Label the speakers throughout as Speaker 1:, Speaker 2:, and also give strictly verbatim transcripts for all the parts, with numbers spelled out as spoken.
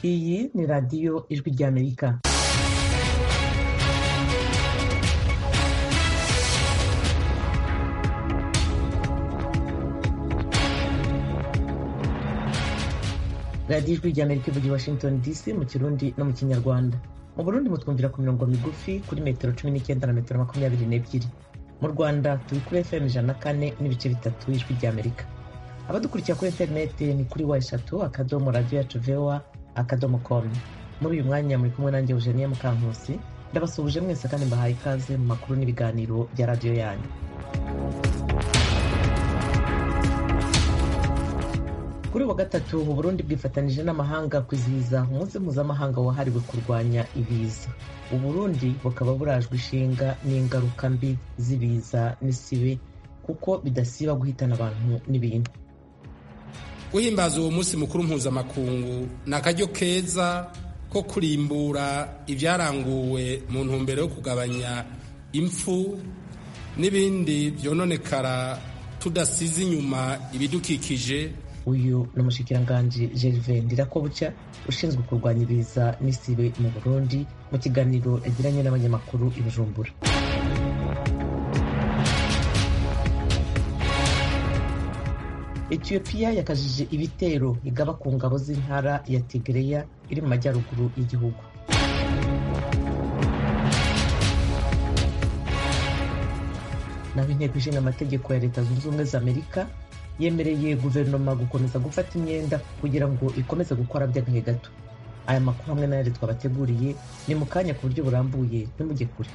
Speaker 1: Iyi ni radiyo Ijwi ry'Amerika. radiyo Ijwi ry'Amerika ivugira i Washington D C mu Kirundi no mu Kinyarwanda. Mu Burundi mutwumvira ku mirongo migufi kuri metero cumi n'icyenda na metero makumyabiri n'ebyiri. Mu Rwanda turi kuri F M ijana na kane n'ibice bitatu Ijwi ry'Amerika. Abadukurikira kuri interineti ni kuri wa eshatu akadomo radiyo yacu voa akadomo com. Muri uyu mwanya muri kumwe nanjye Eugenie Mukankusi, ndabasuhuje mwese kandi mbahaye ikaze mu makuru n'ibiganiro bya radiyo yanyu. Kuri wa gatatu u Burundi bwifatanije n'amahanga kwizihiza umunsi mpuzamahanga wahariwe kurwanya ibiza. U Burundi bukaba burajwe ishinga n'ingaruka mbi z'ibiza n'isibe kuko bidasiba guhitana abantu n'ibintu.
Speaker 2: Guhimbaza uwo munsi mukuru mpuzamakungu ni akaryo keza ko kurimbura ibyaranguwe mu ntumbero yo kugabanya impfu n'ibindi byononekara tudasize inyuma ibidukikije.
Speaker 1: Uyu ni umushikiranganji Gervais Ndirakobuca ushinzwe kurwanya ibiza n'isibe mu Burundi mu kiganiro yagiranye n'abanyamakuru i Bujumbura. Ethiopia yakajije ibitero igaba ku ngabo z'intara ya Tigreya iri mu majyaruguru y'igihugu. Naho inteko ishinga amategeko ya Leta Zunze Ubumwe za Amerika yemereye guverinoma gukomeza gufata imyenda kugira ngo ikomeze gukora by'agahe gato. Aya makuru hamwe n'ayandi twabateguriye ni mu kanya ku buryo burambuye, ntimujye kure.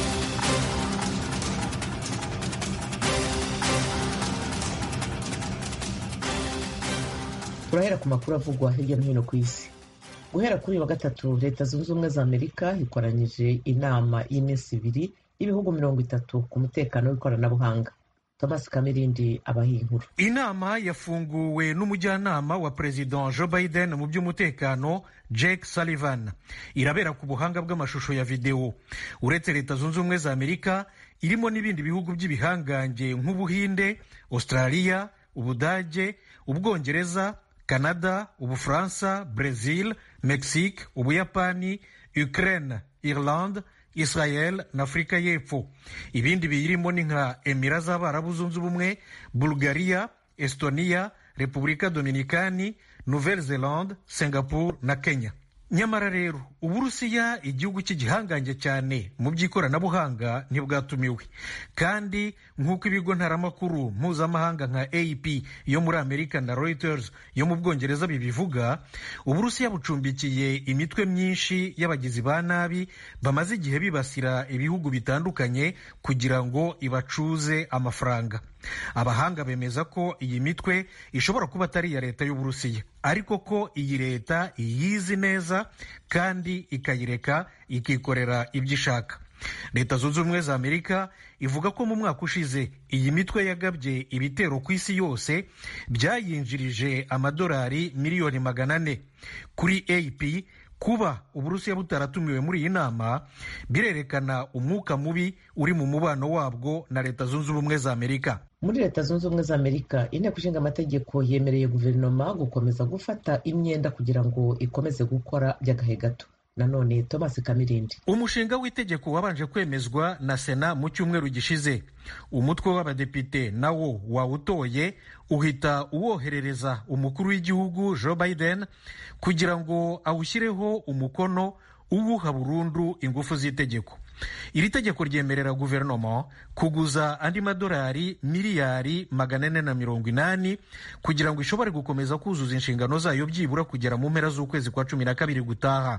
Speaker 1: Turahera ku makuru avugwa hirya no hino ku isi. Guhera kuri wa gatatu Leta Zunze Ubumwe za Amerika ikoranyije inama y'iminsi ibiri y'ibihugu mirongo itatu ku mutekano w'ikoranabuhanga. Thomas Kamirindi abahiye inkuru.
Speaker 3: Inama yafunguwe n'umujyanama wa President Joe Biden mu by'umutekano Jake Sullivan. Irabera ku buhanga bw'amashusho ya video. Uretse Leta Zunze Ubumwe za Amerika, irimo n'ibindi bihugu by'ibihangange nk'Ubuhinde, Australia, Ubudage, Ubwongereza, Canada, Ubufaransa, Brazil, Mexique, Ubuyapani, Ukraine, Irlande, Israel na Afrika y'Epfo. Ibindi biyirimo ni nka Emirates z'Abarabu Zunze Ubumwe, Bulgaria, Estonia, Repubulika Dominikani, Nouvelle-Zélande, Singapore na Kenya. Nyamara rero Uburusiya, igihugu cy'igihangange cyane mu by'ikoranabuhanga, ntibwatumiwe. Kandi nk'uko ibigo ntaramakuru mpuzamahanga nka A P yo muri Amerika na Reuters yo mu Bwongereza bibivuga, Uburusiya bucumbikiye imitwe myinshi y'abagizi ba nabi bamaze igihe bibasira ibihugu bitandukanye kugira ngo ibacuze amafaranga. Abahanga bemeza ko iyi mitwe ishobora kuba atari iya leta y'Uburusiya, ariko ko iyi leta iyizi neza kandi ikayireka ikikorera ibyo ishaka. Leta Zunze Ubumwe za Amerika ivuga ko mu mwaka ushize iyi mitwe yagabye ibitero ku isi yose byayinjirije amadolari miliyoni magana ane. Kuri A P, kuba Uburusiya butaratumiwe muri iyi nama birerekana umwuka mubi uri mu mubano wabwo na Leta Zunze Ubumwe za Amerika.
Speaker 1: Muri Leta Zunze Ubumwe za Amerika, inteko ishinga amategeko yemereye guverinoma gukomeza gufata imyenda kugira ngo ikomeze gukora by'agahe gato. Nanone Thomas Kamirindi.
Speaker 3: Umushinga w'itegeko wabanje kwemezwa na Sena mu cyumweru gishize. Umutwe w'abadepite nawo wawutoye uhita uwoherereza umukuru w'igihugu Joe Biden kugira ngo awushyireho umukono uwuha burundu ingufu z'itegeko. Iri tegeko ryemerera guverinoma kuguza andi madolari miliyari magana ane na mirongo inani kugira ngo ishobore gukomeza kuzuza inshingano zayo byibura kugera mu mpera z'ukwezi kwa cumi na kabiri gutaha.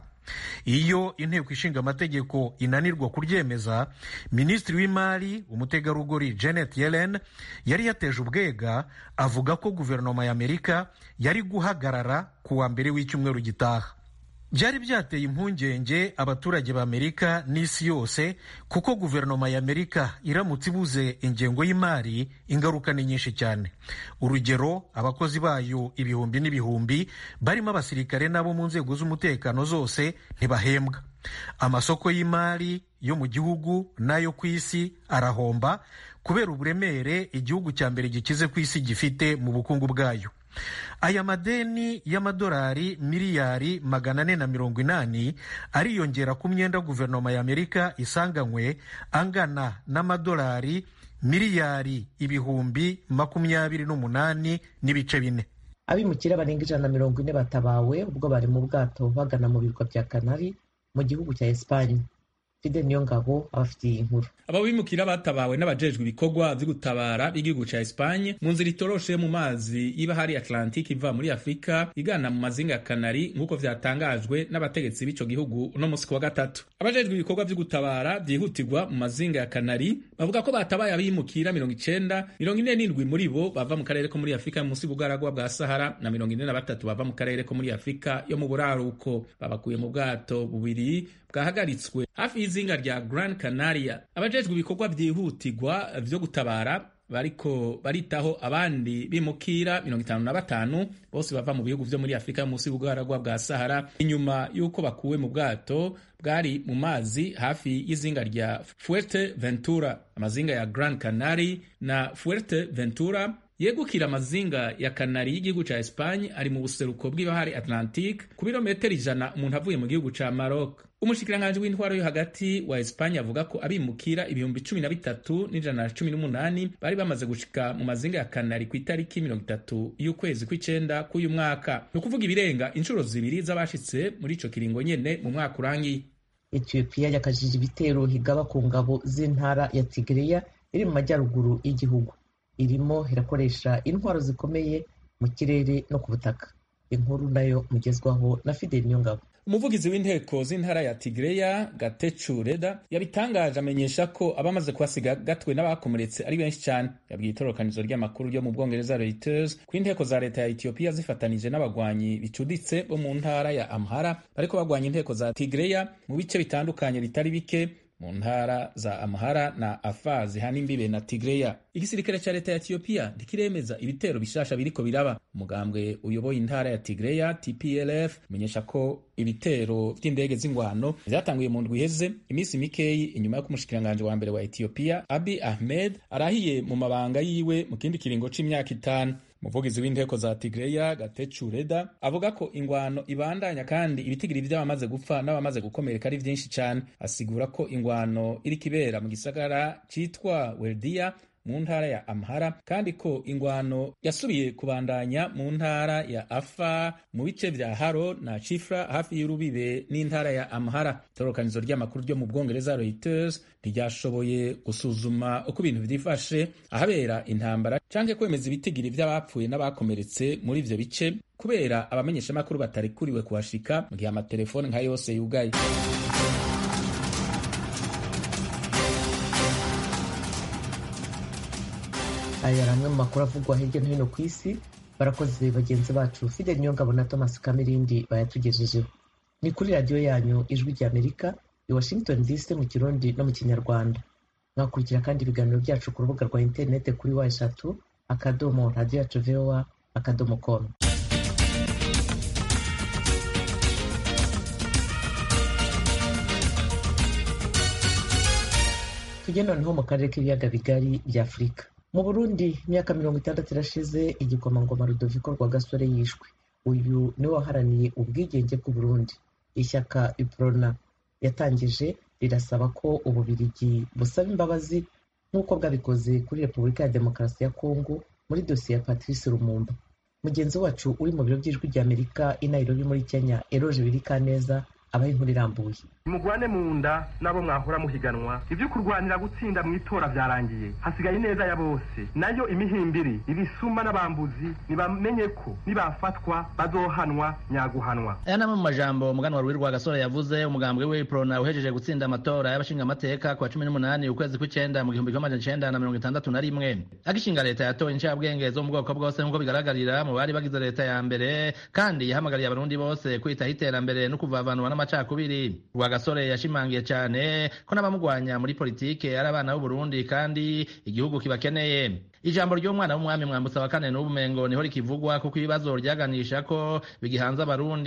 Speaker 3: Iyo inteko ishinga amategeko inanirwa kuryemeza, Minisitiri w'Imari umutegarugori Janet Yellen yari yateje ubwega, avuga ko guverinoma ya Amerika yari guhagarara ku wa mbere w'icyumweru gitaha. Byari byateye impungenge abaturage b'Amerika n'isi yose kuko guverinoma ya Amerika iramutse ibuze ingengo y'imari, ingaruka ni nyinshi cyane. Urugero, abakozi bayo ibihumbi n'ibihumbi barimo abasirikare n'abo mu nzego z'umutekano zose ntibahembwa. Amasoko y'imari yo mu gihugu n'ayo ku isi arahomba kubera uburemere igihugu cya mbere gikize ku isi gifite mu bukungu bwayo. aya madeni y'amadolari miliyari magana ane na mirongo inani ariyongera ku myenda guverinoma ya Amerika isanganywe angana n'amadolari miliyari ibihumbi makumyabiri n'umunani n'ibice bine.
Speaker 1: Abimukira barenga ijana na mirongo ine batabawe ubwo bari mu bwato bagana mu birwa bya Kanari mu gihugu cya Espagne. Fide Niyongabo abafitiye inkuru.
Speaker 4: Aba bimukira batabawe n'abajejwe ibikorwa vyo gutabara b'igihugu ca Espagne mu nzira itoroshe mu mazi y'ibahari Atlantique iva muri Afrika igana mu mazinga ya Kanari nk'uko vyatangajwe n'abategetsi b'ico gihugu uno musi wa gatatu. Abajejwe ibikorwa vyo gutabara vyihutirwa mu mazinga ya Kanari bavuga ko batabaye abimukira mirongo icenda, mirongo ine n'indwi muri bo bava mu karere ko muri Afrika munsi bugaragwa bwa Sahara na mirongo ine na batatu bava mu karere ko muri Afrika yo mu buraruko. Babakuye mu bwato bubiri bwahagaritswe hafi y'izinga rya Gran Canaria. Abajejwe ibikorwa vyihutirwa vyo gutabara bariko baritaho abandi bimukira mirongo itanu na batanu bose bava mu bihugu vyo muri Afrika munsi y'ubugaragwa bwa Sahara inyuma yuko bakuwe mu bwato bwari mu mazi hafi y'izinga rya Fuerteventura. Amazinga ya Gran Canaria na Fuerteventura yegukira amazinga ya Kanari y'igihugu ca Espagne ari mu buseruko bw'ibahari Atlantique ku birometero ijana umuntu avuye mu gihugu ca Maroc. Umushikiranganje w'intwaro yo hagati wa Espagne avuga ko abimukira ibihumbi cumi na bitatu n'ijana na cumi n'umunani bari bamaze gushika mu mazinga ya Kanari ku itariki mirongo itatu y'ukwezi kw'icenda k'uyu mwaka. Ni ukuvuga ibirenga inshuro zibiri z'abashitse muri ico kiringo nyene mu mwaka urangiye.
Speaker 1: Ethiopia yakajije ibitero higaba ku ngabo z'intara ya Tigray iri mu majyaruguru y'igihugu. Irimo irakoresha intwaro zikomeye mu kirere no ku butaka. Inkuru nayo mugezwaho na Fidel Niyongabo.
Speaker 4: Umuvugizi w'inteko z'intara ya Tigray Gatechu Reda yabitangaje amenyesha ko abamaze kuhasiga gatwe n'abakomeretse ari benshi cyane. Yabwiye itororokanizo ry'amakuru ryo mu Bwongereza Reuters ko inteko za leta ya Ethiopia zifatanije n'abagwanyi bicuditse bo mu ntara ya Amhara bariko bagwanya inteko za Tigray mu bice bitandukanye bitari bike mu ntara za Amhara na Afar zihana imbibe na Tigray. Igisirikare ca leta ya Ethiopia ntikiremeza ibitero bishasha biriko biraba. Umugambwe uyoboye intara ya Tigray T P L F menyesha ko ibitero vy'indege z'ingwano vyatanguye mu ndwi iheze imisi mikeyi inyuma yo kumushikiranganje wa mbere wa Ethiopia Abiy Ahmed arahiye mu mabanga yiwe mu kindi kiringo c'imyaka itanu. Umuvugizi w'inteko za Tigray Gatechu Reda avuga ko ingwano ibandanya kandi ibitigiri vy'abamaze gupfa n'abamaze gukomereka ari vyinshi cyane. Asigura ko ingwano iri kibera mu gisagara citwa Weldia mu ntara ya Amhara kandi ko ingwano yasubiye kubandanya mu ntara ya Afar mu bice vya Haro na Chifra hafi y'urubibe n'intara ya Amhara. Itororokanizo ry'amakuru ryo mu Bwongereza Reuters ntiryashoboye gusuzuma uko ibintu vyifashe ahabera intambara canke kwemeza ibitigiri vy'abapfuye n'abakomeretse muri ivyo bice kubera abamenyeshamakuru batarikuriwe kuhashika mu gihe amatelefone nka yose yugaye.
Speaker 1: Aya ramwe mu makuru avugwa hirya no hino ku isi. Barakoze bagenzi bacu Fidel Niyongabo na Thomas Kamirindi bayatugejejeho. Ni kuri radio yanyu Ijwi rya Amerika i Washington D C mu Kirundi no mu Kinyarwanda. Mwakurikira kandi ibiganiro byacu ku rubuga rwa interinete kuri wa eshatu akadomo radio yacu V O A akadomo com. Tugenda noneho mu karere k'ibiyaga bigari bya Afurika. Mu Burundi imyaka mirongo itandatu irashize igikomangoma Rudoviko Rwagasore yishwe. Uyu niwe waharaniye ubwigenge bw'u Burundi. Ishyaka Iprona yatangije rirasaba ko Ububirigi busaba imbabazi nk'uko bwabikoze kuri Repubulika ya Demokarasi ya Kongo muri dosiye ya Patrice Lumumba. Mugenzi wacu uri mu biro by'Ijwi rya Amerika i Nairobi muri Kenya, Eroje Birikaneza, abaye inkuru irambuye.
Speaker 5: Mugwane mu nda nabo mwahora muhiganwa, ivyo kurwanira gutsinda mu itora vyarangiye, hasigaye neza ya bose. Nayo imihimbiri ibisuma n'abambuzi nibamenye ko nibafatwa bazohanwa nyaguhanwa.
Speaker 6: Aya namwe mu majambo umuganwa Rwirwa Rwagasore yavuze umugambwe we Iprona uhejeje gutsinda amatora y'abashinga amateka kwa cumi n'umunani ukwezi kw'icenda mu gihumbi kimwe amajana icenda na mirongo itandatu na rimwe. Agishinga leta yatoye incabwenge zo mu bwoko bwose nk'uko bigaragarira mu bari bagize leta ya mbere, kandi yahamagariye abarundi bose kwitaho iterambere no kuvavanwa n'amacakubiri. Rwagasore yashimangiye cyane ko n'abamugwanya muri politike ari abana b'u Burundi kandi igihugu kibakeneye. Ijambo ry'umwana w'umwami Mwambutsa wa kane n'ubumengo niho rikivugwa kuko ibibazo ryaganisha ko bigihanze abarundi.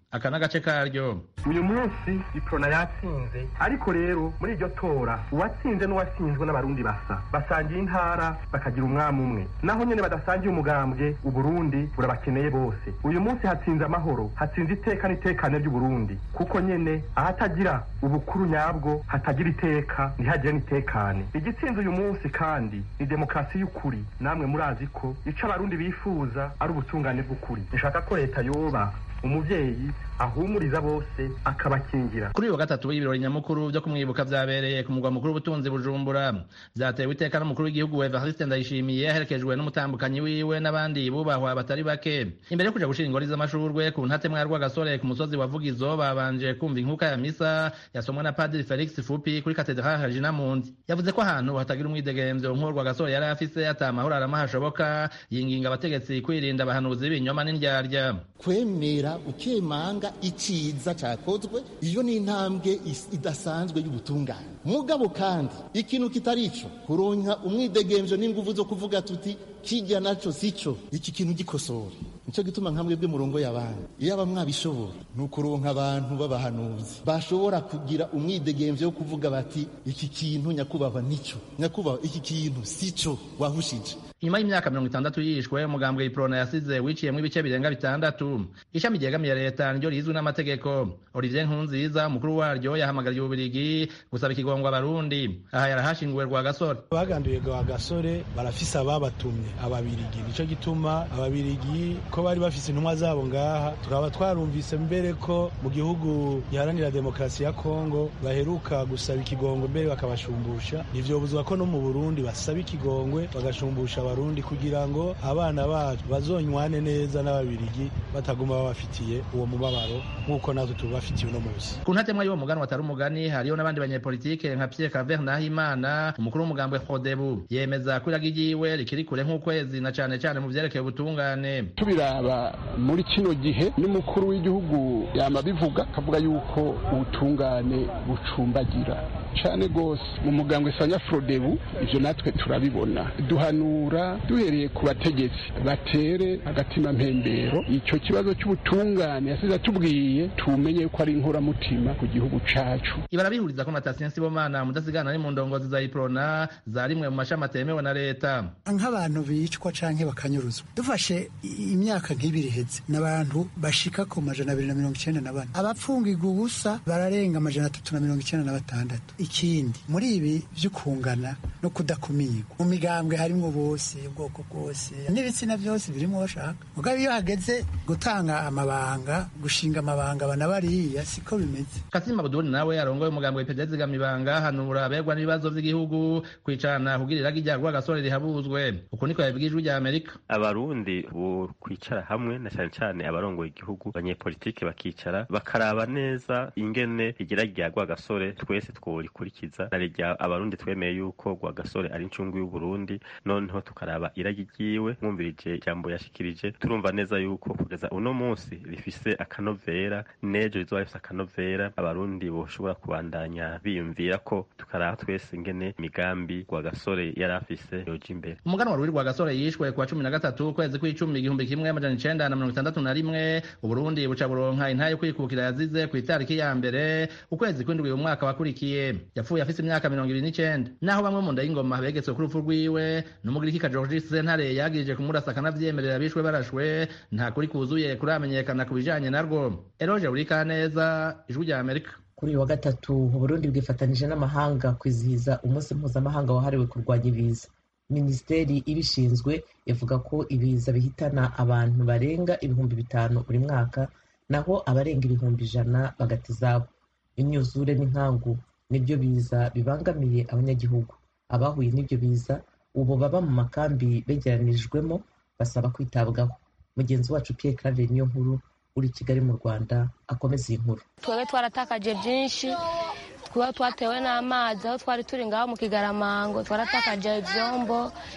Speaker 6: aka n'agace karyo.
Speaker 5: Uyu munsi iprona yatsinze, ariko rero muri iryo tora uwatsinze n'uwatsinzwe n'abarundi basa basangiye intara bakagira umwami umwe, naho nyene badasangiye umugambwe uburundi burabakeneye bose. Uyu munsi hatsinze amahoro, hatsinze iteka n'itekane ry'uburundi, kuko nyene ahatagira ubukuru nyabwo hatagira iteka ntihagire n'itekane. Igitsinze uyu munsi kandi ni demokarasi y'ukuri, namwe murazi ko ico abarundi bifuza ari ubutungane bw'ukuri. Nshaka ko leta yoba umuvyeyi ahumuriza bose akabakingira.
Speaker 6: Kuri uyu wa gatatu w'ibirori nyamukuru byo kumwibuka vyabereye ku mugwa mukuru w'ubutunzi Bujumbura, vyatewe iteka n'umukuru w'igihugu Evariste Ndayishimiye aherekejwe n'umutambukanyi wiwe n'abandi bubahwa batari bake. Imbere yo kuja gushira ingori z'amashurwe ku ntate mwa Rwagasore ku musozi wa Vugizo, babanje kumva inkuka ya misa yasomwe na Padiri Felix Fupi kuri Katedrale Regina Mundi. Yavuze ko ahantu hatagira umwidegemvyo nk'uwo Rwagasore yari afise atamahoro aramahashoboka, yinginga abategetsi kwirinda abahanuzi b'ibinyoma n'indyarya.
Speaker 7: Kwemera ukemanga iciza cakozwe, iyo ni intambwe idasanzwe y'ubutungane. Mugabo kandi ikintu kitari ico kuronka umwidegemvyo n'inguvu zo kuvuga tuti kijya naco sico, iki kintu gikosora. Nico gituma nkamwe bwe murongo y'abantu iyo aba mwabishobora nukuronka abantu b'abahanuzi bashobora kugira umwidegemvyo wo kuvuga bati iki kintu nyakubahwa nico, nyakubahwa iki kintu sico wahushije. Nyuma y'imyaka mirongo itandatu yishwe, umugambwe iprona yasize wiciyemwo ibice birenga bitandatu. Ishami ryegamiye leta niryo rizwi n'amategeko. Olivier Nkurunziza umukuru waryo yahamagariye Ububirigi gusaba ikigongo abarundi. Aha yarahashinguwe Rwagasore.
Speaker 8: Baganduye Rwagasore barafise ababatumye ababirigi, nico gituma ababirigi ko bari bafise intumwa zabo ngaha, tukaba twarumvise mbere ko mu gihugu giharanira demokarasi ya Kongo baheruka gusaba ikigongo mbere bakabashumbusha. Nivyo buzwa ko no mu Burundi basaba ikigongwe bagashumbusha abarundi kugira ngo abana bacu bazonywane neza n'ababirigi bataguma babafitiye uwo mubabaro nk'uko natwe tubafitiye uno munsi.
Speaker 6: Ku ntatemwa y'uwo mugani watari umugani hariyo n'abandi banyepolitike nka Pierre Claver Nahimana umukuru w'umugambwe Frodebu, yemeza ko iragi ryiwe rikiri kure nk'ukwezi na cane cane mu vyerekeye ubutungane.
Speaker 9: Tubiraba muri kino gihe n'umukuru w'igihugu yama bivuga kavuga yuko ubutungane bucumbagira cane gose mu mugambwe Sanya Frodebu. Ivyo natwe turabibona, duhanura duhereye ku bategetsi batere agatima mpembero ico kibazo cy'ubutungane yasize atubwiye tumenye ko ari inkoramutima ku gihugu cacu.
Speaker 6: Ibarabihuriza ko Natasien Sibomana mudasigana ari mu ndongozi za iprona zarimwe mu mashami atemewe na leta.
Speaker 10: Nk'abantu bicwa canke bakanyuruzwa, dufashe imyaka nk'ibiri heze n'abantu bashika ku majana abiri na mirongo icenda na bane, abapfungirwa ubusa bararenga amajana atatu na mirongo icenda na batandatu. Ikindi muri ibi vy'ukungana no kudakumirwa mu migambwe harimwo bose ubwoko bwose n'ibitsina byose birimo bashaka. Mugabo iyo hageze gutanga amabanga, gushinga amabanga bana bariya siko bimeze.
Speaker 6: Kasima Abdul nawe arongoye umugambwe P D Z gamibanga hanura aberwa n'ibibazo by'igihugu kwicarana kugira iragi rya Rwagasore rihabuzwe. Uko niko yabigijwe rya Amerika.
Speaker 11: Abarundi bo kwicara hamwe na cyane cyane abarongoye igihugu, abanyepolitike bakicara bakaraba neza ingene igira rya Rwagasore twese tworikurikira. Narija abarundi twemeye yuko Rwagasore ari incungu y'u Burundi, noneho tukaraba iragi ryiwe mwumvirije ijambo yashikirije, turumva neza yuko kugeza uno munsi rifise akanovera, nejo rizoba rifise akanovera. Abarundi boshobora kubandanya biyumvira ko tukaraba twese ingene imigambi Rwagasore yari afise yoja imbere.
Speaker 6: Umugano wa Rwagasore yishwe kwa cumi na gatatu ukwezi kw'icumi igihumbi kimwe amajana icenda na mirongo itandatu na rimwe. Uburundi buca buronka intahe yo kwikukira yazize ku itariki ya mbere ukwezi kw'indwi uyu mwaka wakurikiye. Yapfuye afise imyaka mirongo ibiri n'icenda, naho bamwe mu nda y'ingoma begetswe ku rupfu rwiwe n'umugiriki Georges Sentare yagirije kumurasa akanavyemerera bishwe barashwe. Nta kuri kuzuye kuramenyekana ku bijanye narwo. Eroge Urikaneza, Ijwi rya Amerika.
Speaker 1: Kuri uyu wa gatatu Uburundi bwifatanije n'amahanga kwizihiza umunsi mpuzamahanga wahariwe kurwanya ibiza. Minisiteri ibishinzwe ivuga ko ibiza bihitana abantu barenga ibihumbi bitanu buri mwaka, naho abarenga ibihumbi ijana bagata izabo. Imyuzure n'inkangu nibyo biza bibangamiye abanyagihugu. Abahuye n'ibyo biza ubu baba mu makambi begeranijwemo basaba kwitabwaho. Mugenzi wacu Pierre Claver niyo nkuru uri Kigali mu Rwanda akomeza iyi nkuru.
Speaker 12: Twebwe twaratakaje byinshi, twaba twatewe n'amazi aho twari turi ngaho mu Kigaramango, twaratakaje ivyombo,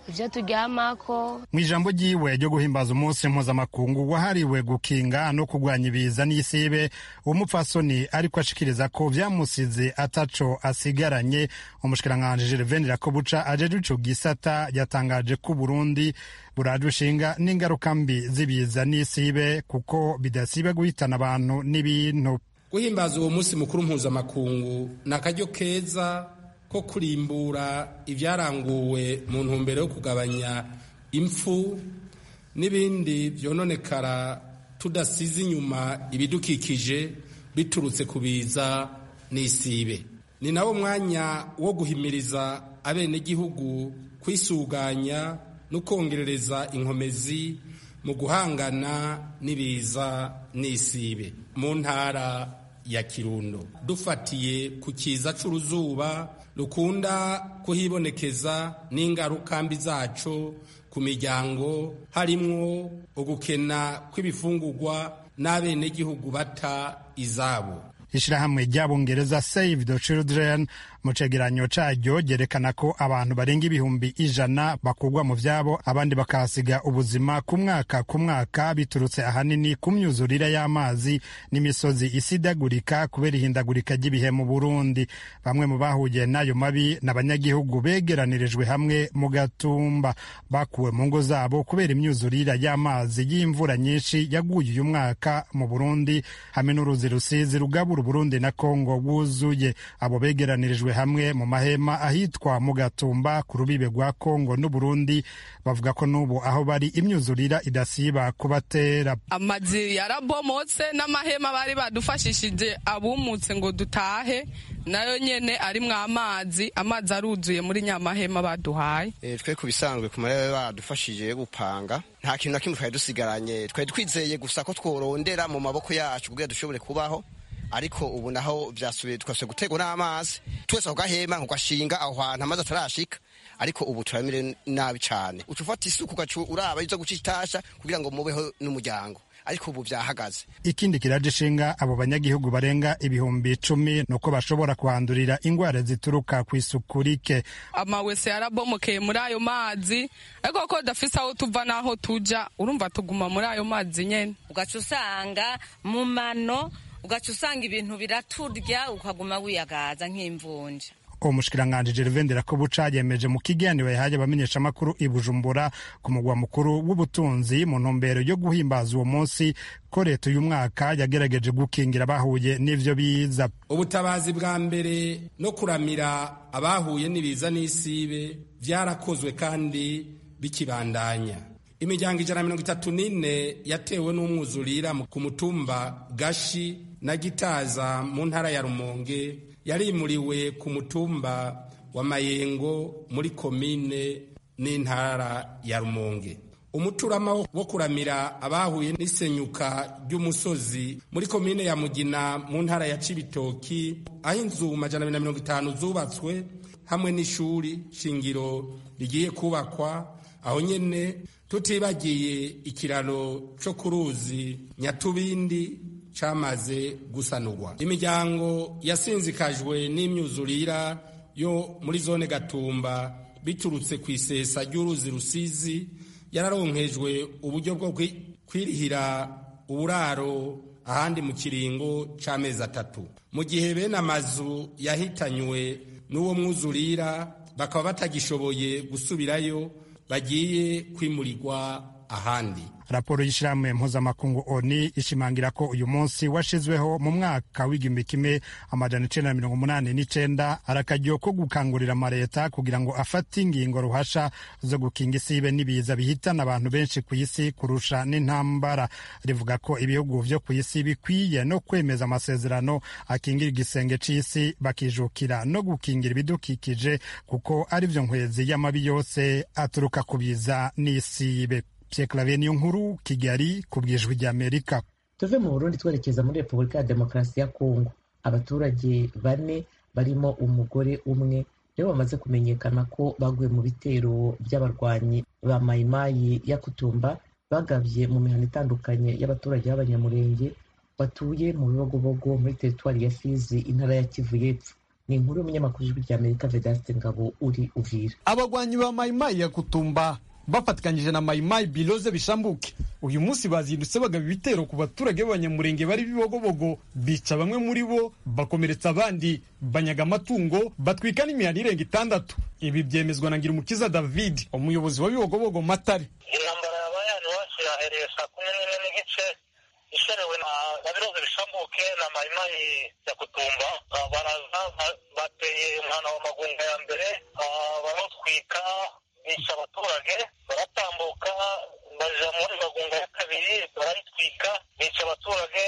Speaker 12: ivyo turyamako.
Speaker 13: Mu ijambo ryiwe ryo guhimbaza umunsi mpuzamakungu wahariwe gukinga no kurwanya ibiza n'isibe, uwo mupfasoni ariko ashikiriza ko vyamusize ataco asigaranye. Umushikiranganji Gervais Ndirakobuca ajejwe ico gisata yatangaje ko Burundi buraje ushinga n'ingaruka mbi z'ibiza n'isibe kuko bidasiba guhitana abantu n'ibintu.
Speaker 2: Guhimbaza uwo munsi mukuru mpuzamakungu ni akaryo keza ko kurimbura ivyaranguwe mu ntumbero yo kugabanya impfu n'ibindi vyononekara tudasize inyuma ibidukikije biturutse kubiza n'isibe. Ni nawo mwanya wo guhimiriza abenegihugu kwisuganya no kongerereza inkomezi mu guhangana n'ibiza n'isibe. Mu ntara ya Kirundo dufatiye ku kiza c'uruzuba rukunda kuhibonekeza n'ingaruka mbi zaco ku miryango, harimwo ugukena kw'ibifungurwa n'abenegihugu bata izabo.
Speaker 13: Ishirahamwe ry'Abongereza Save the Children mu cegeranyo caryo ryerekana ko abantu barenga ibihumbi ijana bakugwa mu vyabo, abandi bakahasiga ubuzima ku mwaka ku mwaka biturutse ahanini ku myuzurire y'amazi n'imisozi isidagurika kubera ihindagurika ry'ibihe mu Burundi. Bamwe mu bahuye n'ayo mabi n'abanyagihugu begeranirijwe hamwe mu Gatumba, bakuwe mu ngo zabo kubera imyuzurire y'amazi y'imvura nyinshi yaguye uyu mwaka mu Burundi, hamwe n'uruzi rusizi rugabura Burundi na Kongo wuzuye. Abo begeranirijwe hamwe mu mahema ahitwa mu Gatumba ku rubibe rwa Kongo n'u Burundi bavuga ko n'ubu aho bari imyuzurira idasiba kubatera.
Speaker 14: Amazi yarabomotse n'amahema bari badufashishije abumutse ngo dutahe nayo nyene arimwo amazi amazi aruzuye muri nyamahema baduhaye.
Speaker 15: E, twe kubisanzwe ku marebe badufashije gupanga nta kintu na kimwe twari dusigaranye, twari twizeye gusa ko tworondera mu maboko yacu kugira dushobore kubaho, ariko ubu naho vyasubiye twasubiye gutegwa n'amazi twese kugahema kugashinga aho hantu amazi atarashika, ariko ubu turamire nabi cane. Ucufata isuku gacu uraba izo gucitasha kugira ngo mubeho n'umuryango, ariko ubu vyahagaze.
Speaker 13: Ikindi kiraje ishinga abo banyagihugu barenga ibihumbi icumi nuko bashobora kuhandurira ingwara zituruka kw'isuku rike.
Speaker 14: Amawese yarabomokeye muri ayo mazi, ariko ko dafise aho tuva naho tuja, urumva tuguma muri ayo mazi nyene.
Speaker 16: Ugaca usanga mu mano, ugaca usanga ibintu biraturya ukaguma wiyagaza nk'imvunja.
Speaker 13: Umushikiranganji Gervais Ndirakobuca yemeje mu kiganiro yahaye abamenyesha makuru i Bujumbura ku mugwa mukuru w'ubutunzi mu ntumbero yo guhimbaza uwo munsi ko leta uyu mwaka yagerageje gukingira abahuye n'ivyo biza.
Speaker 2: Ubutabazi bwa mbere no kuramira abahuye n'ibiza n'isibe vyarakozwe kandi bikibandanya. Imiryango ijana na mirongo itatu n'ine yatewe n'umwuzurira ku mutumba Gashi na Gitaza mu ntara ya Rumonge yarimuriwe ku mutumba wa Mayengo muri komine n'intara ya Rumonge. Umuturama wo kuramira abahuye n'isenyuka ry'umusozi muri komine ya Mugina mu ntara ya Cibitoki, aho inzu amajana abiri na mirongo itanu zubatswe hamwe n'ishuri shingiro rigiye kubakwa aho nyene, tutibagiye ikiraro co kuruzi Nyatubindi camaze gusanurwa. Imiryango yasinzikajwe n'imyuzurira yo muri zone Gatumba biturutse kw'isesa ry'uruzi Rusizi yararonkejwe uburyo bwo kwirihira uburaro ahandi mu kiringo c'amezi atatu, mu gihe bene amazu yahitanywe n'uwo mwuzurira bakaba batagishoboye gusubirayo, bagiye kwimurirwa ahandi.
Speaker 13: Raporo y'ishirahamwe mpuzamakungu O N U ishimangira ko uyu munsi washizweho mu mwaka w'igihumbi kimwe amajana icenda na mirongo umunani n'icenda arakaryo ko gukangurira amaleta kugira ngo afate ingingo ruhasha zo gukinga isibe n'ibiza bihitana abantu benshi ku isi kurusha n'intambara. Rivuga ko ibihugu vyo ku isi bikwiye no kwemeza amasezerano akingira igisenge c'isi, bakijukira no gukingira ibidukikije kuko ari vyo nkwezi y'amabi yose aturuka ku biza n'isibe. Pierre Claver Niyonkuru, Kigali, ku bw'ijwi ry'Amerika.
Speaker 1: Tuve mu Burundi twerekeza muri Repubulika ya Demokarasi ya Kongo. Abaturage bane barimo umugore umwe nibo bamaze kumenyekana ko baguye mu bitero by'abarwanyi ba Mayimayi ya Kutumba bagavye mu mihana itandukanye y'abaturage b'abanyamurenge batuye mu bibogobogo muri teritwari ya Fizi, intara ya Kivu y'Epfo. ni inkuru y'umunyamakuru w'ijwi ry'Amerika Vedaste Ngabo uri Uvira.
Speaker 17: Abagwanyi ba Maimai ya Kutumba bafatikanyije na Maimai Biloze Bishambuke uyu munsi bazindutse bagaba ibitero ku baturage b'abanyamurenge bari bibogobogo, bica bamwe muri bo, bakomeretsa abandi, banyaga amatungo, batwika n'imihana irenga itandatu. Ibi byemezwa na Ngirumukiza David, umuyobozi wa bibogobogo Matare.
Speaker 18: Intambara yabaye hano iwacu yahereye saa kumi n'imwe n'igice isherewe na Biloze Bishambuke na Maimai ya Kutumba. Baraza bateye umwana wa Magunga ya mbere, baratwika bica abaturage, baratambuka baja muri Magunga ya kabiri barayitwika, bica abaturage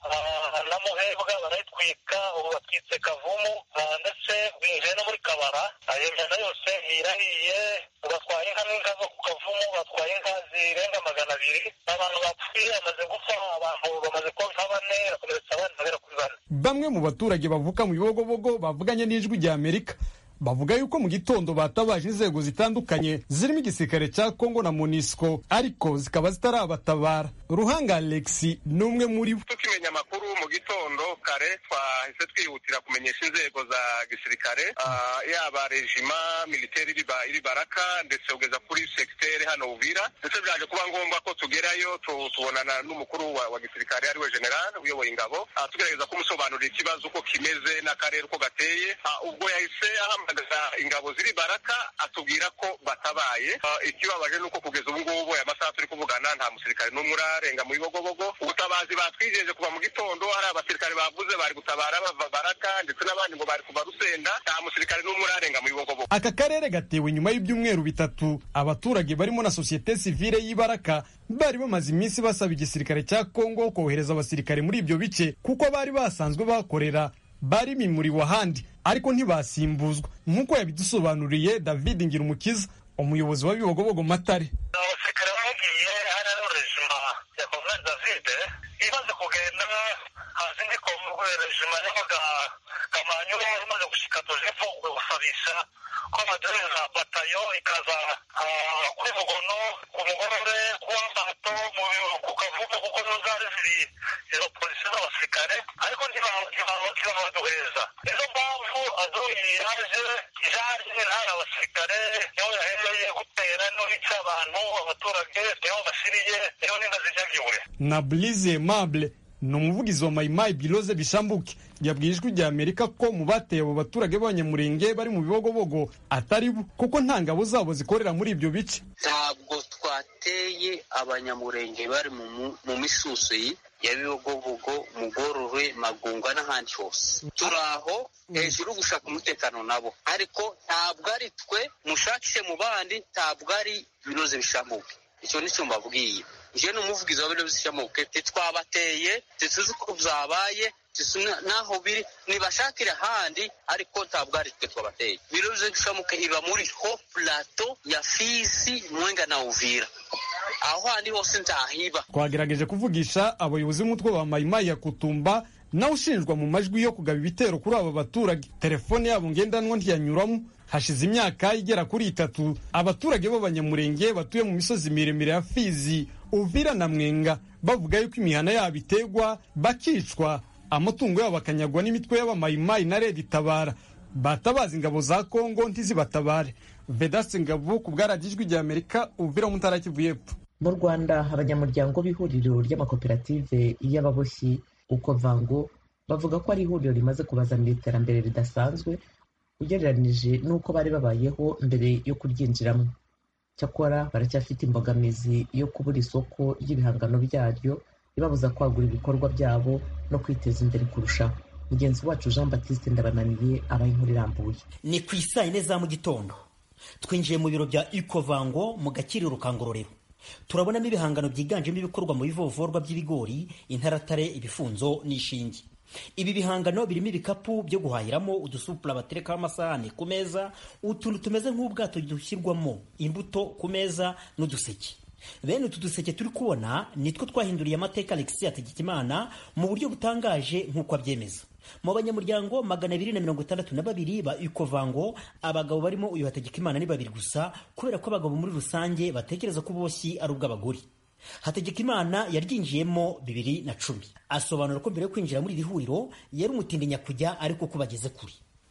Speaker 18: na Muhebwa barayitwika, ubu batwitse Kavumu ndetse binjiye no muri Kabara. Ayo mihanda yose irahiye, batwaye inka n'inka zo ku Kavumu, batwaye inka zirenga magana abiri, abantu bapfuye bamaze gupfa, abantu bamaze kuba nka bane, bakomeretsa abandi bagera kuri bane.
Speaker 17: Bamwe mu baturage bavuka mu bibogobogo bavuganye n'ijwi rya Amerika bavuga yuko mu gitondo batabaje inzego zitandukanye zirimo igisirikare cya Kongo na MONUSCO ariko zikaba zitarabatabara. Ruhanga Alexi ni umwe muri bo.
Speaker 19: Tukimenya amakuru mu gitondo kare twahise twihutira kumenyesha inzego za gisirikare, uh, yaba regima militaire iri Baraka ndetse ugeza kuri secteur hano Uvira, ndetse byaje kuba ngombwa ko tugerayo tubonana n'umukuru wa, wa gisirikare ari we general uyoboye ingabo, uh, tugerageza kumusobanurira ikibazo uko kimeze n'akarere uko gateye. Uh, ubwo yahise ahamagaza ingabo ziri Baraka atubwira ko batabaye. Uh, ikibabaje nuko kugeza ubu ngubu aya masaha turi kuvugana nta musirikare n'umwe urarenga mu bibogobogo. Ubutabazi batwijeje kuva mu gitondo hari abasirikare bavuze bari gutabara bava Baraka ndetse n'abandi ngo bari kuva Rusenda, nta musirikare n'umwe urarenga mu bibogobogo.
Speaker 17: Aka karere gatewe nyuma y'ibyumweru bitatu abaturage barimo na societe civile y'Ibaraka bari bamaze iminsi basaba igisirikare cya Kongo kohereza abasirikare muri ibyo bice kuko bari basanzwe bakorera bari mimuriwe ahandi ariko ntibasimbuzwa, nk'uko yabidusobanuriye David Ngirumukiza, umuyobozi wa bibogobogo Matare.
Speaker 18: Abasirikare bagiye hari n'urejima ya Colonel David imaze kugenda hazi ndi ko rejima yabaga Kamanyu imaze gushika tujepfo gusabisha ko badereza batayo ikaza kuri Mugono ku Mugorore kuwa Mbato ku Kavumu kuko zari ziri izo polisi n'abasirikare ariko ntibabaduheza. Izo mpamvu azoyi yaje yaje hari abasirikare niho yahereye gutera no bica abantu abaturage niho basiriye niho n'inka zijyagiwe.
Speaker 17: Na Blize Aimable ni umuvugizi wa Maimai Biloze Bishambuke yabwiye ijwi rya Amerika ko mu bateye abo baturage b'abanyamurenge bari mu bibogobogo atari bo kuko nta ngabo zabo zikorera muri ibyo bice.
Speaker 20: Ntabwo twateye abanyamurenge bari mu misuso ya bibogobogo, Mugorore, Magunga n'ahandi hose. Turaho hejuru gushaka umutekano nabo ariko ntabwo ari twe mushakishe mu bandi, ntabwo ari Biloze Bishambuke. Icyo nicyo mbabwiye. Je n'umuvugizi wa Biloze Bishambuke titwabateye tituzi ko byabaye naho biri nibashakira handi ariko ntabwo ari twe twabateye. Biloze Bishambuke iba muri ho plateau ya Fizi, Mwenga na Uvira, aho handi hose ntahiba.
Speaker 17: Twagerageje kuvugisha abayobozi b'umutwe wa Maimai ya Kutumba nawe ushinjwa mu majwi yo kugaba ibitero kuri aba baturage. Telefone yabo ngendanwa ntiyanyuramo. Hashize imyaka igera kuri itatu abaturage b'abanyamurenge batuye mu misozi miremire ya Fizi, Uvira na Mwenga bavuga yuko imihana yabo itegwa, bakicwa, amatungo yabo akanyagwa n'imitwe y'abamayimayi na Red Tabara. Batabaza ingabo za Kongo ntizibatabare. Vedaste Ngabo ku bwaragijwe rya Amerika, Uvira mu ntara Kivu y'Epfo.
Speaker 1: Mu Rwanda abanyamuryango b'ihuriro ry'amakoperative y'ababoshyi uko vango bavuga ko ari ihuriro rimaze kubazanira iterambere ridasanzwe ugereranije n'uko bari babayeho mbere yo kuryinjiramo. Cyakora baracyafite imbogamizi yo kubura isoko ry'ibihangano byaryo ribabuza kwagura ibikorwa byabo no kwiteza imbere kurushaho. Mugenzi wacu Jean Baptiste Ndabananiye abaye inkuru irambuye.
Speaker 21: Ni ku isaa yine za mu gitondo twinjiye mu biro bya Ikovango mu Gakiriro ka Ngororero. Turabonamo ibihangano byiganjemo ibikorwa mu bivovorwa by'ibigori, intaratare, ibifunzo n'ishingi. Ibi bihangano birimo ibikapu byo guhahiramo, udusupura baterekaho amasahani ku meza, utuntu tumeze nk'ubwato dushyirwamo imbuto ku meza n'uduseke. Bene utu duseke turi kubona nitwo twahinduriye amateka Alexis Hategekimana mu buryo butangaje nk'uko abyemeza. Mu banyamuryango magana abiri na mirongo itandatu na babiri ba Ikovango, abagabo barimo uyu Hategekimana ni babiri gusa, kubera ko abagabo muri rusange batekereza ko uboshyi ari ubw'abagore. Hategekimana yaryinjiyemo bibiri na cumi. Asobanura ko mbere yo kwinjira muri iri huriro yari umutinya kujya ariko ko bageze kuri.
Speaker 22: Na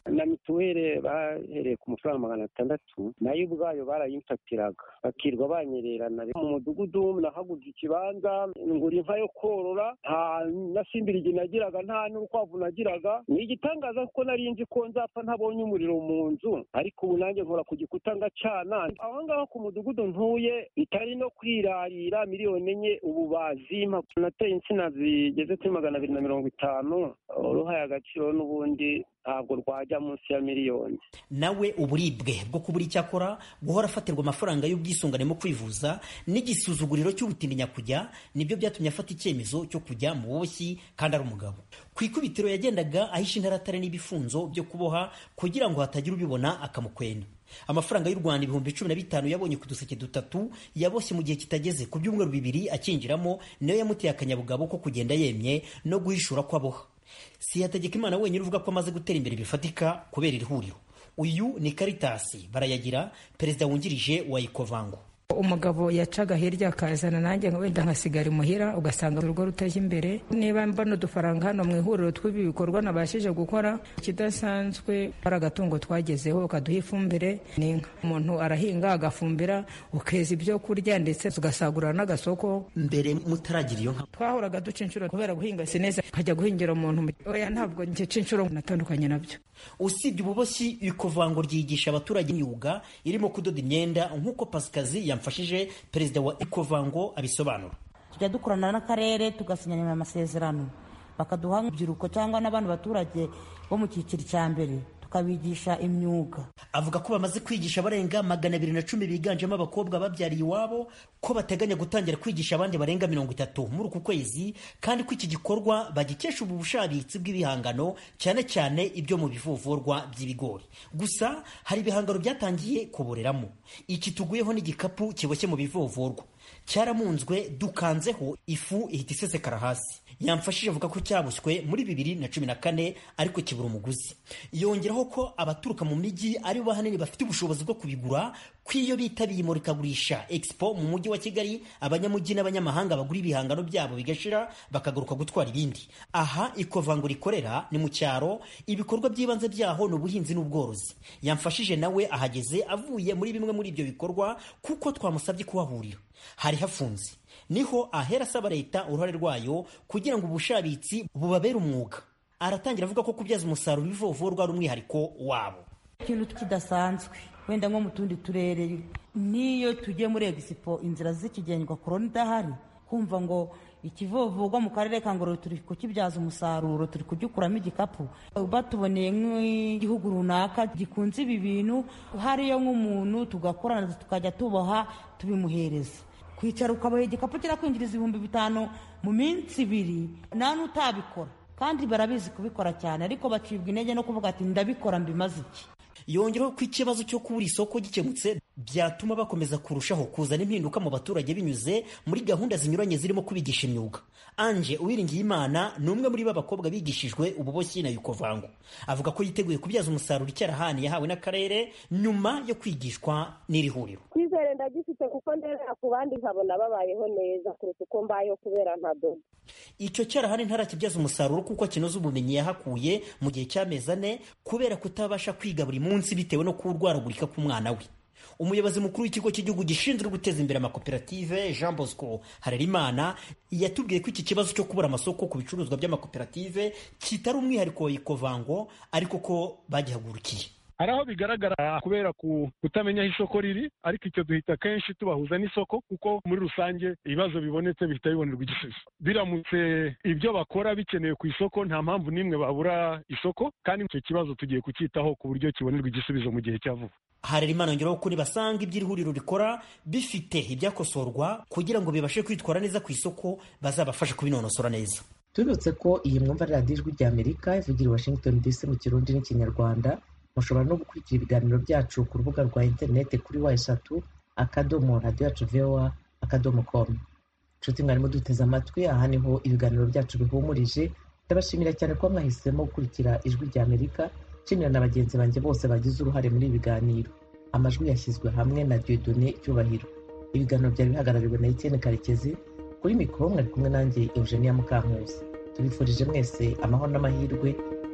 Speaker 3: mituweli bahereye ku mafaranga magana atandatu nayo ubwayo barayimfatiraga bakirwa banyererana. Mu mudugudu nahaguze ikibanza ngura inka yo korora, nta na simbirigi nagiraga, nta n'urukwavu nagiraga. Ni igitangaza kuko nari nzi ko nzapfa ntabonye umuriro mu nzu, ariko ubu nanjye nkora ku gikuta ngacana. Aho ngaho ku mudugudu ntuye bitari no kwirarira miliyoni enye ubu bazimpa. Nateye insina zigeze kuri magana abiri na mirongo itanu, uruhaye agaciro n'ubundi ntabwo rwajya munsi ya miliyoni.
Speaker 21: Nawe uburibwe bwo kubura icyo akora, guhora afatirwa amafaranga y'ubwisungane mu kwivuza n'igisuzuguriro cy'ubutindi nyakujya nibyo byatumye afata icyemezo cyo kujya mu buboshyi kandi ari umugabo. Ku ikubitiro yagendaga ahisha intaratare n'ibifunzo byo kuboha kugira ngo hatagira ubibona akamukwena. Amafaranga y'u Rwanda ibihumbi cumi na bitanu yabonye ku duseke dutatu yaboshye mu gihe kitageze ku byumweru bibiri akinjiramo, niyo yamuteye akanyabugabo ko kugenda yemye no guhishura ko aboha. Si Hategekimana wenyine uvuga ko amaze gutera imbere bifatika kubera iri huriro. Uyu ni Caritas Barayagira, perezida wungirije wa Ecovango.
Speaker 22: Umugabo yacaga hirya akazana nanjye wenda nkasigara imuhira, ugasanga urugo rutaje imbere. Niba mbona udufaranga hano mu ihuriro tw'ibi bikorwa nabashije gukora, kidasanzwe ari agatungo twagezeho kaduha ifumbire n'inka. Umuntu arahinga agafumbira, ukeza ibyo kurya ndetse tugasagurira n'agasoko.
Speaker 21: Mbere mutaragira iyo nka
Speaker 22: twahoraga duca inshuro kubera guhinga sineza, kajya guhingira umuntu. Oya, ntabwo ngica inshuro, natandukanye nabyo.
Speaker 21: Usibye ububoshyi, Ecovango ryigisha abaturage imyuga irimo kudoda imyenda nk'uko Pasikazi yamfashije perezida wa Ecovango abisobanura.
Speaker 23: Tujya dukorana n'akarere tugasinyana amasezerano, bakaduha urubyiruko cyangwa n'abandi baturage bo mu cyiciro cya mbere tukabigisha imyuga.
Speaker 21: Avuga ko bamaze kwigisha barenga magana abiri na cumi biganjemo abakobwa babyariye iwabo, ko bateganya gutangira kwigisha abandi barenga mirongo itatu muri uku kwezi, kandi ko iki gikorwa bagikesha ubu bushabitsi bw'ibihangano cyane cyane ibyo mu bivovorwa by'ibigori. Gusa hari ibihangano byatangiye kuboreramo. Iki tuguyeho n'igikapu kiboshye mu bivovorwa cyaramunzwe dukanzeho ifu ihita isesekara hasi. Yamfashije avuga ko cyabuswe muri bibiri na cumi na kane ariko kibura umuguzi. Yongeraho ko abaturuka mu mijyi ari bo hanini bafite ubushobozi bwo kubigura, ko iyo bitabiye imurikagurisha Expo mu mujyi wa Kigali abanyamujyi n'abanyamahanga bagura ibihangano byabo bigashira bakagaruka gutwara ibindi. Aha Ecovango rikorera ni mu cyaro, ibikorwa by'ibanze byaho ni ubuhinzi n'ubworozi. Yamfashije nawe ahageze avuye muri bimwe muri ibyo bikorwa kuko twamusabye kuhahurira. Hari hafunze, niho ahera asaba leta uruhare rwayo kugira ngo ubushabitsi bubabere umwuga. Aratangira avuga ko kubyaza umusaruro ibivovorwa ari umwihariko wabo.
Speaker 23: Ikintu kidasanzwe wenda nko mu tundi turere, niyo tugiye muri Expo inzira z'ikigendwa korona idahari, kumva ngo ikivovurwa mu karere ka Ngororero turi kukibyaza umusaruro, turi kugikuramo igikapu. Batuboneye nk'igihugu runaka gikunze ibi bintu, hariyo nk'umuntu tugakorana tukajya tuboha tubimuhereza. Kwicara ukaboha igikapu kirakwinjiriza ibihumbi bitanu mu minsi ibiri, nta n'utabikora. Kandi barabizi kubikora cyane, ariko bacibwa intege no kuvuga ati ndabikora mbimaze iki.
Speaker 21: Yongeraho ko ikibazo cyo kubura isoko gikemutse byatuma bakomeza kurushaho kuzana impinduka mu baturage binyuze muri gahunda zinyuranye zirimo kubigisha imyuga. Ange Uwiringiyimana ni umwe muri b'abakobwa bigishijwe ububoshyi na Ecovango. Avuga ko yiteguye kubyaza umusaruro icyarahani yahawe n'akarere nyuma yo kwigishwa n'iri huriro.
Speaker 24: Kwizere ndagifite kuko ndera ku bandi nkabona babayeho neza kuruta uko mbayeho kubera ntadoda.
Speaker 21: Icyo cyarahani ntarakibyaza umusaruro kuko kinoza ubumenyi yahakuye mu gihe cy'amezi ane kubera kutabasha kwiga buri munsi bitewe no kurwaragurika k'umwana we. Umuyobozi mukuru w'ikigo cy'igihugu gishinzwe guteza imbere amakoperative Jean Bosco Harerimana yatubwiye ko iki kibazo cyo kubura amasoko ku bicuruzwa by'amakoperative kitari umwihariko wa Ecovango ariko ko bagihagurukiye.
Speaker 25: hari aho bigaragara kubera kutamenya aho isoko riri, ariko icyo duhita kenshi tubahuza n'isoko kuko muri rusange ibibazo bibonetse bihita bibonerwa igisubizo. Biramutse ibyo bakora bikenewe ku isoko nta mpamvu n'imwe babura isoko, kandi icyo kibazo tugiye kucyitaho ku buryo kibonerwa igisubizo mu gihe cya vuba.
Speaker 21: Harerimana yongeraho ko nibasanga iby'iri huriro rikora bifite ibyakosorwa kugira ngo bibashe kwitwara neza ku isoko bazabafasha kubinonosora neza.
Speaker 1: Tubibutse ko iyi mwumva radiyo ijwi ry'Amerika ivugira i Washington D C mu Kirundi n'Ikinyarwanda. Mushobora no gukurikira ibiganiro byacu ku rubuga rwa interineti kuri wa eshatu akadomo radiyo yacu voa akadomo komu. Nshuti mwarimu duteze amatwi, aha niho ibiganiro byacu bihumurije. Ndabashimira cyane ko mwahisemo gukurikira ijwi ry'Amerika. Nshimira na bagenzi banjye bose bagize uruhare muri ibi biganiro. Amajwi yashyizwe hamwe na Dieudonné Cyubahiro. Ibiganiro byari bihagarariwe na Etienne Karekezi. Kuri mikoro mwari kumwe nanjye Eugenia Mukankusi. Tubifurije mwese amahoro n'amahirwe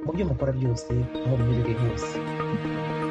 Speaker 1: mu byo mukora byose aho muherereye hose.